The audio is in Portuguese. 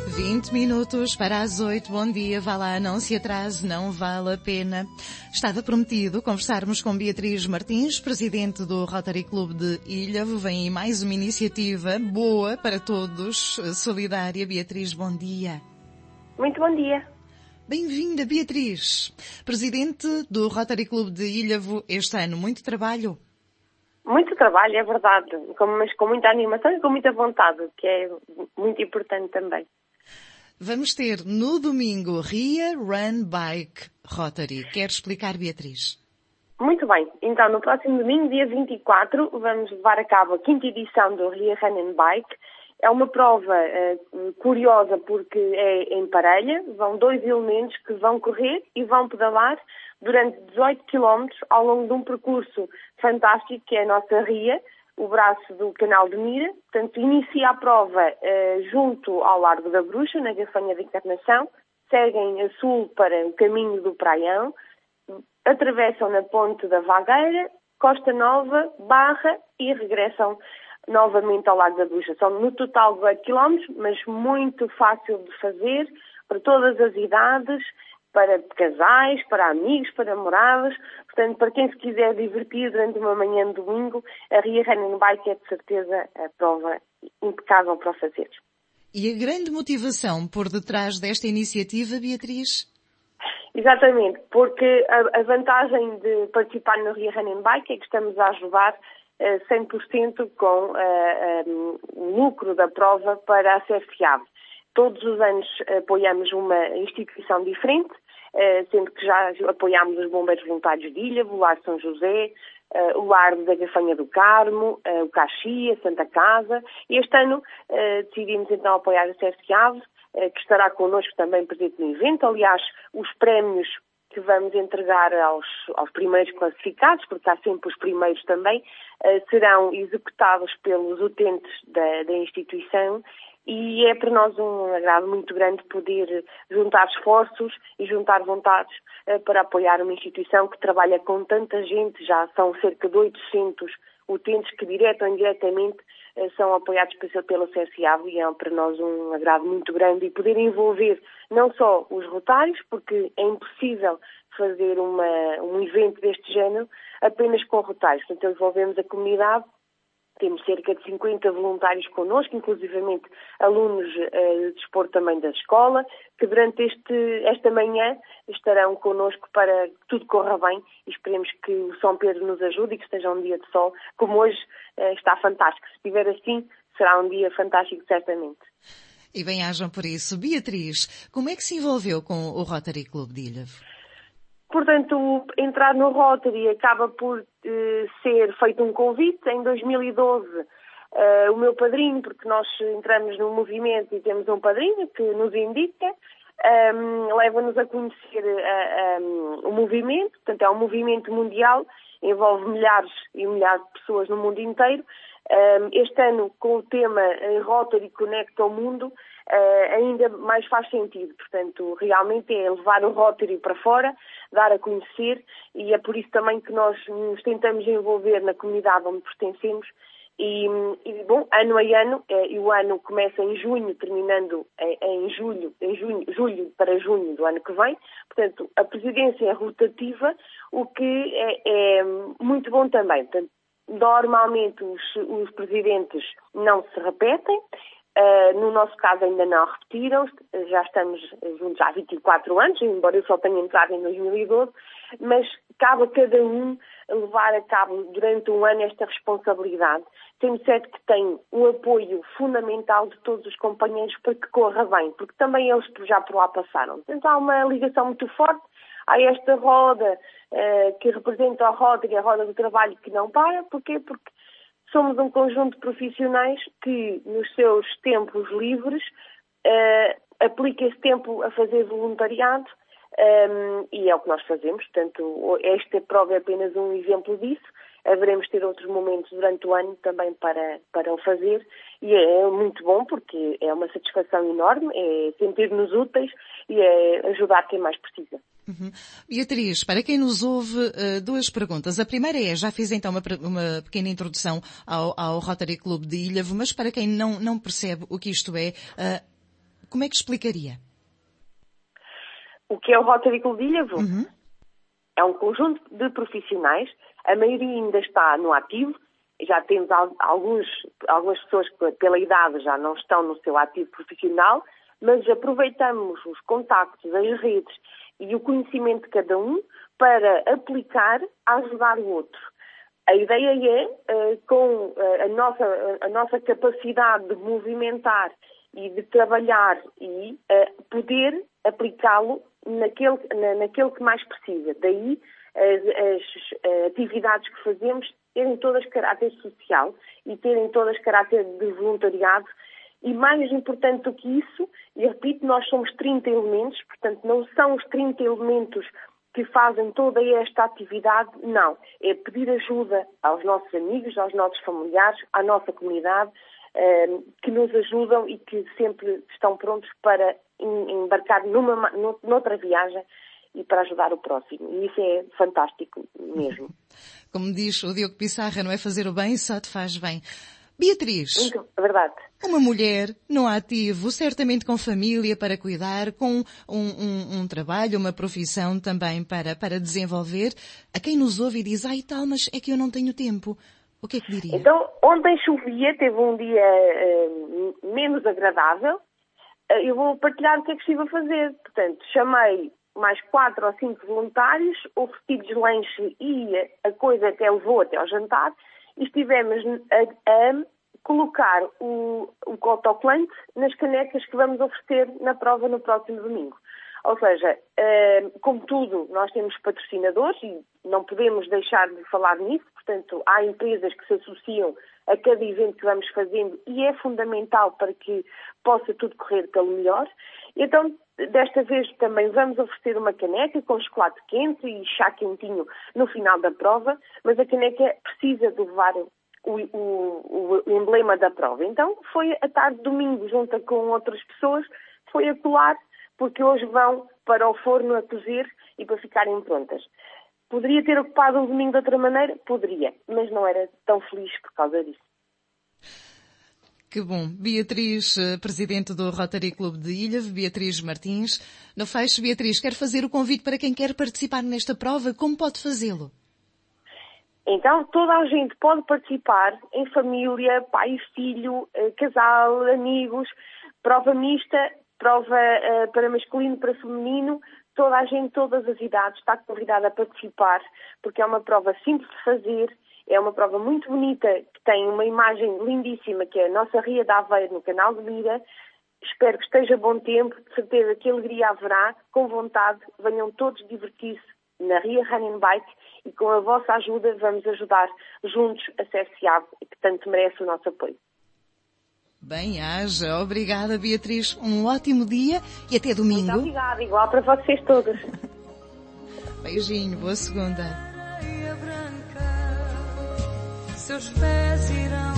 20 minutos para as 8. Bom dia, vá lá, não se atrase, não vale a pena. Estava prometido conversarmos com Beatriz Martins, presidente do Rotary Club de Ilhavo. Vem aí mais uma iniciativa boa para todos, solidária. Beatriz, bom dia. Muito bom dia. Bem-vinda, Beatriz. Presidente do Rotary Club de Ilhavo este ano. Muito trabalho. Muito trabalho, é verdade, mas com muita animação e com muita vontade, que é muito importante também. Vamos ter no domingo Ria Run Bike Rotary. Quer explicar, Beatriz? Muito bem. Então, no próximo domingo, dia 24, vamos levar a cabo a 5ª edição do Ria Run Bike. É uma prova curiosa porque é em parelha. Vão 2 elementos que vão correr e vão pedalar durante 18 km ao longo de um percurso fantástico que é a nossa Ria, o braço do Canal de Mira. Portanto, inicia a prova junto ao Largo da Bruxa, na Gafanha da Encarnação, seguem a sul para o caminho do Praião, atravessam na Ponte da Vagueira, Costa Nova, Barra e regressam novamente ao Largo da Bruxa. São no total 18 km, mas muito fácil de fazer, para todas as idades, para casais, para amigos, para namorados. Portanto, para quem se quiser divertir durante uma manhã de domingo, a Ria Running Bike é de certeza a prova impecável para o fazer. E a grande motivação por detrás desta iniciativa, Beatriz? Exatamente, porque a vantagem de participar no Ria Running Bike é que estamos a ajudar 100% com o lucro da prova para a CFAV. Todos os anos apoiamos uma instituição diferente, sendo que já apoiámos os Bombeiros Voluntários de Ilhavo, o Lar São José, o Lar da Gafanha do Carmo, o Caxia, Santa Casa. E este ano decidimos então apoiar a CFAV, que estará connosco também presente no evento. Aliás, os prémios que vamos entregar aos primeiros classificados, porque há sempre os primeiros também, serão executados pelos utentes da instituição. E é para nós um agrado muito grande poder juntar esforços e juntar vontades para apoiar uma instituição que trabalha com tanta gente. Já são cerca de 800 utentes que, direto ou indiretamente, são apoiados pela CSAV, e é para nós um agrado muito grande e poder envolver não só os rotários, porque é impossível fazer um evento deste género apenas com rotários. Portanto, envolvemos a comunidade. Temos cerca de 50 voluntários connosco, inclusivamente alunos de desporto também da escola, que durante esta manhã estarão connosco para que tudo corra bem, e esperemos que o São Pedro nos ajude e que esteja um dia de sol, como hoje está fantástico. Se estiver assim, será um dia fantástico, certamente. E bem-ajam por isso. Beatriz, como é que se envolveu com o Rotary Club de Ilhavo? Portanto, entrar no Rotary acaba por ser feito um convite. Em 2012, o meu padrinho, porque nós entramos no movimento e temos um padrinho que nos indica, leva-nos a conhecer o movimento. Portanto, é um movimento mundial, envolve milhares e milhares de pessoas no mundo inteiro. Este ano, com o tema Rotary Conecta o Mundo, ainda mais faz sentido. Portanto, realmente é levar o Rotary para fora, dar a conhecer, e é por isso também que nós nos tentamos envolver na comunidade onde pertencemos. E bom, ano a ano, e o ano começa em junho, terminando em julho para junho do ano que vem. Portanto, a presidência é rotativa, o que é muito bom também. Portanto, normalmente os presidentes não se repetem. No nosso caso ainda não repetiram-se, já estamos juntos há 24 anos, embora eu só tenha entrado em 2012, mas cabe a cada um levar a cabo durante um ano esta responsabilidade, sendo certo que tem o apoio fundamental de todos os companheiros para que corra bem, porque também eles já por lá passaram. Portanto, há uma ligação muito forte. Há esta roda que representa o Rotary, a roda do trabalho, que não para. Porquê? Porque somos um conjunto de profissionais que, nos seus tempos livres, aplica esse tempo a fazer voluntariado, e é o que nós fazemos. Portanto, esta prova é apenas um exemplo disso. Haveremos ter outros momentos durante o ano também para o fazer, e é muito bom porque é uma satisfação enorme, é sentir-nos úteis e é ajudar quem mais precisa. Uhum. Beatriz, para quem nos ouve, 2 perguntas. A primeira é, já fiz então uma pequena introdução ao Rotary Club de Ilhavo, mas para quem não percebe o que isto é, como é que explicaria? O que é o Rotary Clube de Ilhavo? É um conjunto de profissionais, a maioria ainda está no ativo, já temos algumas pessoas que pela idade já não estão no seu ativo profissional, mas aproveitamos os contactos, as redes e o conhecimento de cada um para aplicar a ajudar o outro. A ideia é, com a nossa capacidade de movimentar e de trabalhar e poder aplicá-lo naquele que mais precisa. Daí as atividades que fazemos terem todas caráter social e terem todas caráter de voluntariado. E mais importante do que isso, e repito, nós somos 30 elementos, portanto não são os 30 elementos que fazem toda esta atividade, não. É pedir ajuda aos nossos amigos, aos nossos familiares, à nossa comunidade, que nos ajudam e que sempre estão prontos para embarcar noutra viagem e para ajudar o próximo. E isso é fantástico mesmo. Como diz o Diogo Pissarra, não é fazer o bem, só te faz bem. Beatriz, é verdade. Uma mulher no ativo, certamente com família para cuidar, com um trabalho, uma profissão também para desenvolver. A quem nos ouve e diz, tal, mas é que eu não tenho tempo. O que é que diria? Então, ontem chovia, teve um dia menos agradável. Eu vou partilhar o que é que estive a fazer. Portanto, chamei mais 4 ou 5 voluntários, ofereci-lhes lanche e a coisa até levou até ao jantar. E estivemos a colocar o autocolante nas canecas que vamos oferecer na prova no próximo domingo. Ou seja, como tudo, nós temos patrocinadores e não podemos deixar de falar nisso. Portanto, há empresas que se associam a cada evento que vamos fazendo e é fundamental para que possa tudo correr pelo melhor. Então, desta vez também vamos oferecer uma caneca com chocolate quente e chá quentinho no final da prova, mas a caneca precisa de levar o emblema da prova. Então, foi a tarde de domingo, junto com outras pessoas, foi a colar, porque hoje vão para o forno a cozer e para ficarem prontas. Poderia ter ocupado o domingo de outra maneira? Poderia, mas não era tão feliz por causa disso. Que bom. Beatriz, presidente do Rotary Clube de Ilhavo, Beatriz Martins. No fecho, Beatriz, quer fazer o convite para quem quer participar nesta prova? Como pode fazê-lo? Então, toda a gente pode participar em família, pai e filho, casal, amigos, prova mista, prova para masculino, para feminino. Toda a gente, todas as idades, está convidada a participar, porque é uma prova simples de fazer, é uma prova muito bonita, que tem uma imagem lindíssima, que é a nossa Ria de Aveiro, no canal de Mira. Espero que esteja bom tempo, de certeza que alegria haverá, com vontade, venham todos divertir-se na Ria Running Bike e com a vossa ajuda vamos ajudar juntos a CFCA, que tanto merece o nosso apoio. Bem, haja. Obrigada, Beatriz. Um ótimo dia e até domingo. Muito obrigada. Igual para vocês todos. Beijinho. Boa segunda. Seus pés irão